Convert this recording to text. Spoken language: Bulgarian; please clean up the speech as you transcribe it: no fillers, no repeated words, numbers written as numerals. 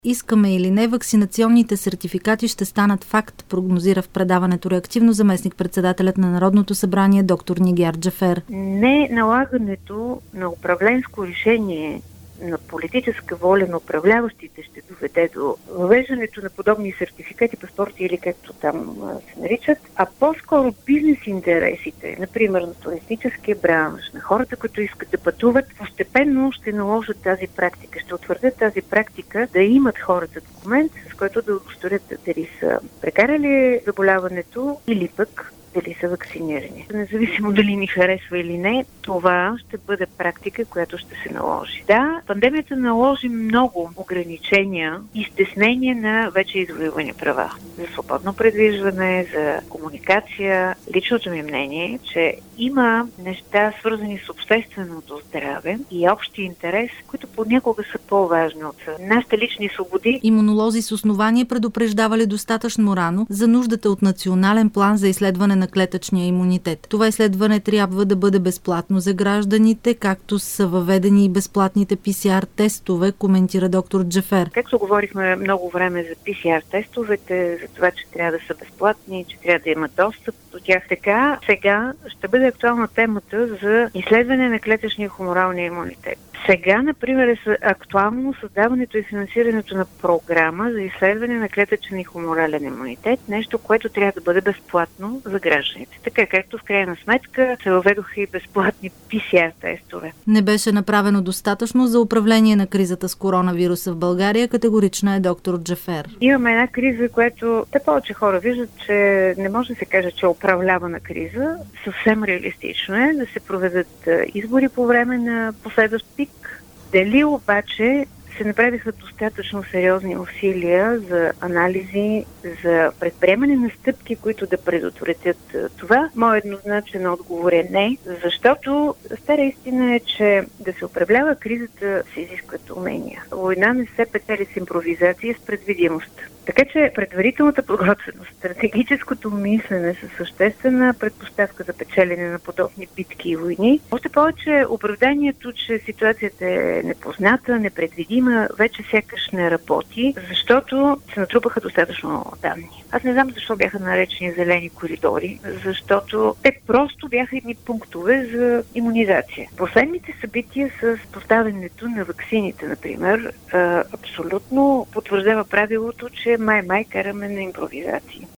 Искаме или не, вакцинационните сертификати ще станат факт, прогнозира в предаването реактивно заместник-председателят на Народното събрание доктор Нигяр Джафер. Не налагането на управленско решение на политическа воля на управляващите ще доведе до въвеждането на подобни сертификати, паспорти или както там се наричат, а по-скоро бизнес интересите, например на туристическия бранш, на хората, които искат да пътуват, постепенно ще наложат тази практика, ще утвърдят тази практика да имат хората документ, с който да удостоверят дали са прекарали заболяването или пък дали са вакцинирани. Независимо дали ни харесва или не, това ще бъде практика, която ще се наложи. Да, пандемията наложи много ограничения и стеснения на вече извоювани права. За свободно предвижване, за комуникация. Личното ми мнение е, че има неща, свързани с общественото здраве и общия интерес, които понякога са по-важни от нашите лични свободи. Имунолози с основание предупреждавали достатъчно рано за нуждата от национален план за изследване на клетъчния имунитет. Това изследване трябва да бъде безплатно за гражданите, както са въведени и безплатните PCR тестове, коментира доктор Джафер. Както говорихме много време за PCR тестовете, за това, че трябва да са безплатни, че трябва да има достъп до тях, така сега ще бъде актуална темата за изследване на клетъчния хуморалния имунитет. Сега, например, е актуално създаването и финансирането на програма за изследване на клетъчен и хуморален имунитет, нещо, което трябва да бъде безплатно за гражданите. Така както в крайна сметка се въведоха и безплатни PCR тестове. Не беше направено достатъчно за управление на кризата с коронавируса в България, категорична е доктор Джафер. Имаме една криза, която те повече хора виждат, че не може да се каже, че е управлявана криза. Съвсем реалистично е да се проведат избори по време на последващ пик. Дали обаче се направиха достатъчно сериозни усилия за анализи, за предприемане на стъпки, които да предотвратят това? Моят еднозначен отговор е не, защото стара истина е, че да се управлява кризата се изискват умения. Война не се печели с импровизация, с предвидимост. Така че предварителната подготвеност, стратегическото мислене са съществена предпоставка за печелене на подобни битки и войни. Още повече оправданието, че ситуацията е непозната, непредвидима, вече сякаш не работи, защото се натрупаха достатъчно данни. Аз не знам защо бяха наречени зелени коридори, защото те просто бяха едни пунктове за имунизация. Последните събития с поставянето на ваксините, например, абсолютно потвърждава правилото, че май караме на импровизации.